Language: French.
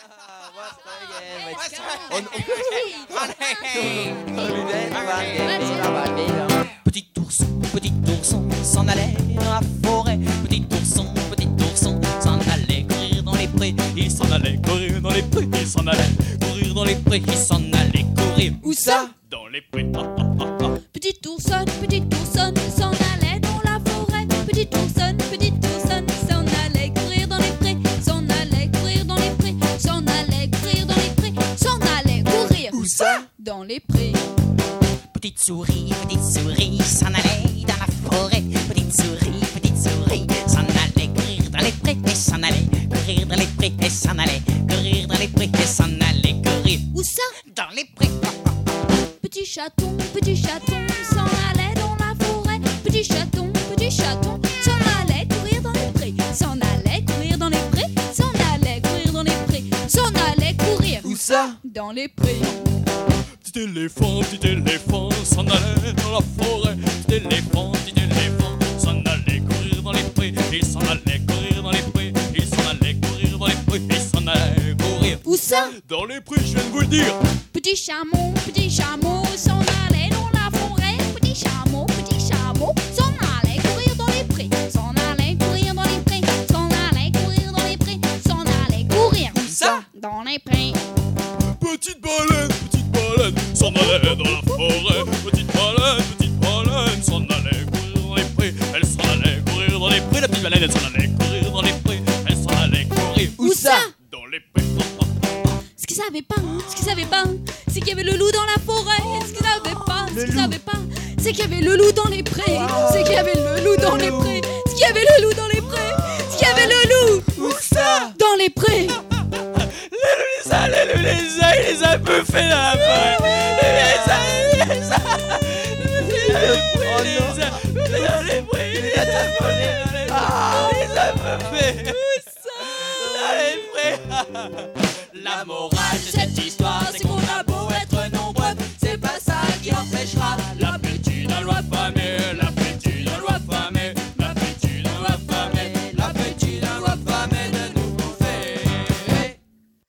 Petit ourson s'en allait dans la forêt. Petit ourson s'en allait courir dans les prés. Il s'en allait courir dans les prés. Il s'en allait courir dans les prés. Il s'en allait courir. Où ça? Dans les prés. Petit ourson s'en allait dans la forêt. Petit ourson s'en allait courir dans les prés. S'en allait courir dans les prés. S'en allait courir dans les prés. S'en allait courir. Où ça? Dans les prés. Petite souris s'en allait dans la forêt. Petite souris s'en allait courir dans les prés. Et s'en allait courir dans les prés. Et s'en allait courir dans les prés. Et s'en allait courir. Où ça? Dans les prés. Petit chaton s'en allait dans la forêt. Petit chaton s'en allait courir dans les prés. S'en allait courir dans les prés. S'en allait courir dans les prés. S'en allait courir. Où ça? Dans les prés. Petit éléphant s'en allait dans la forêt. Petit éléphant s'en allait courir dans les prés. Il s'en allait courir dans les prés. Il s'en allait courir dans les prés. Il s'en allait courir. Où ça? Dans les prés, je viens de vous le dire. Petit chameau s'en allait dans la forêt. Petit chameau s'en allait courir dans les prés. S'en allait courir dans les prés. S'en allait courir dans les prés. S'en allait courir. Où ça? Dans les prés. Petite baleine s'en allait dans la forêt. Petite baleine s'en allait courir dans les prés. Elle s'en allait courir dans les prés. La petite baleine, elle s'en allait courir dans les prés. Elle s'en allait courir. Où ça? Dans les prés. Ce qu'ils savaient pas, c'est qu'il y avait le loup dans la forêt. Ce qu'ils savaient pas, c'est qu'il y avait le loup dans les prés. C'est qu'il y avait le loup dans les prés. C'est qu'il y avait le loup dans les prés. C'est qu'il y avait le loup. Où ça? Dans les prés. Le lézard, il les a bouffés dans la forêt. Il les a bouffés. La morale de cette histoire, c'est qu'on